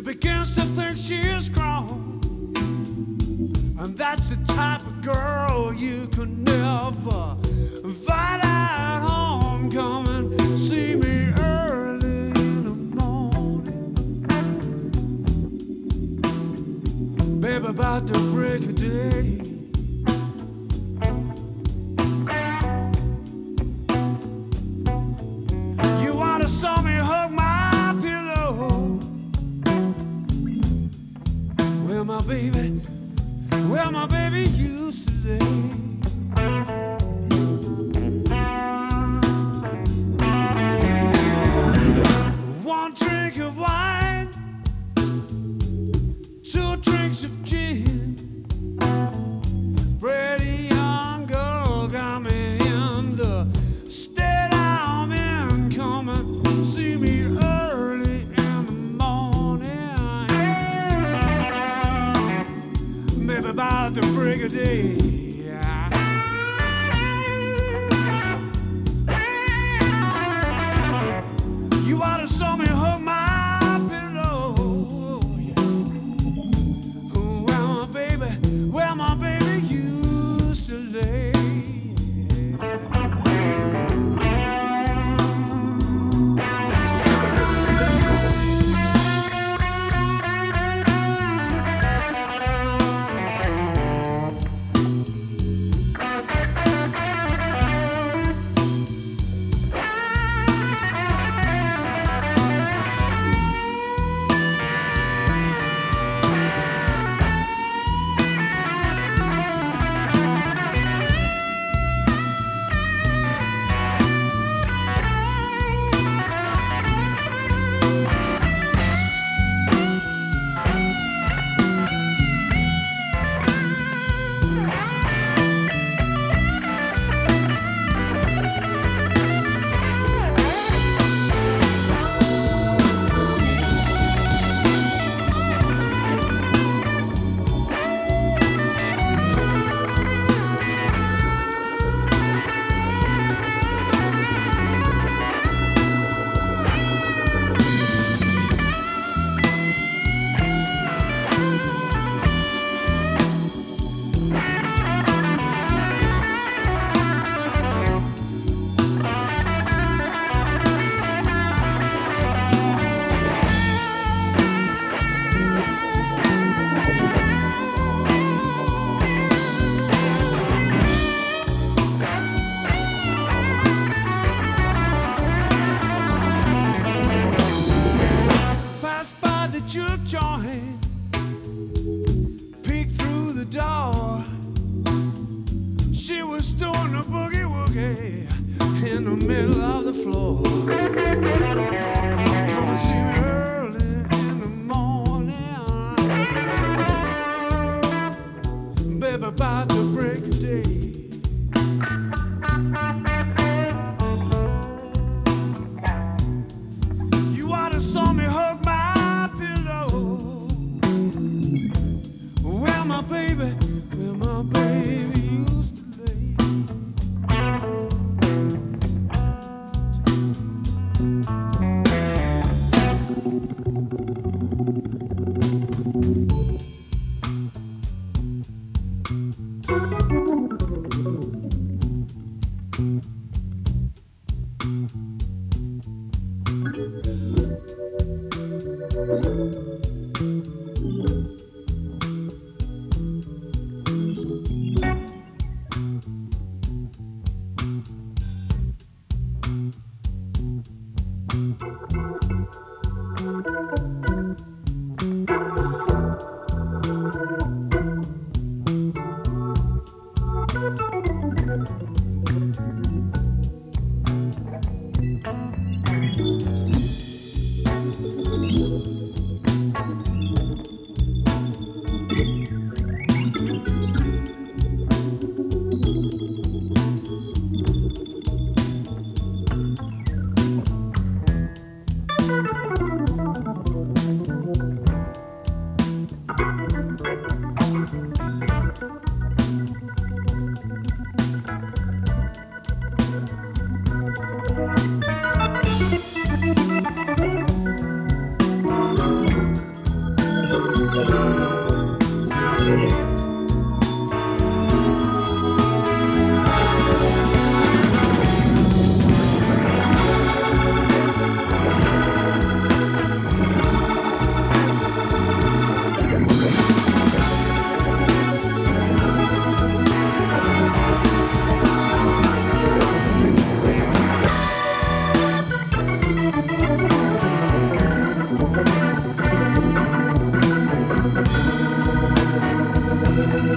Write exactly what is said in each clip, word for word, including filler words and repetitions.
begins to think she is grown, and that's the type of girl you could never invite at home. Come and see me early in the morning, baby, about the break of day. You wanna saw me hug my pillow, where my baby, where my baby used to lay. One drink of wine, two drinks of gin, pretty young girl got me in the state I'm in. Come and see me early in the morning, maybe about the break of day. You ought to saw me hug my pillow, yeah. Where my baby, where my baby used to lay. Juke joint, peeked through the door. She was doing the boogie woogie in the middle of the floor. Come and see me early in the morning, baby, about to break of day. You ought to saw me hug my my baby, where my baby used to lay.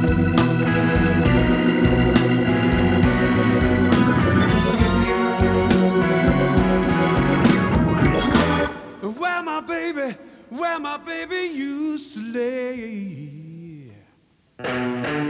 Where my baby, where my baby used to lay.